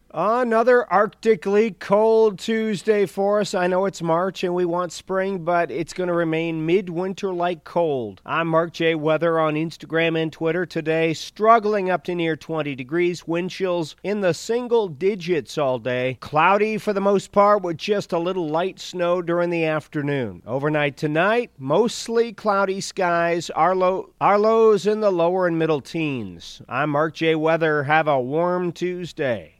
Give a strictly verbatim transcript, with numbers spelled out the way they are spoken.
Another Arctically cold Tuesday for us. I know it's March and we want spring, but it's going to remain midwinter-like cold. I'm Mark J. Weather on Instagram and Twitter today, struggling up to near twenty degrees, wind chills in the single digits all day. Cloudy for the most part with just a little light snow during the afternoon. Overnight tonight, mostly cloudy skies, our, low, our lows in the lower and middle teens. I'm Mark J. Weather. Have a warm Tuesday.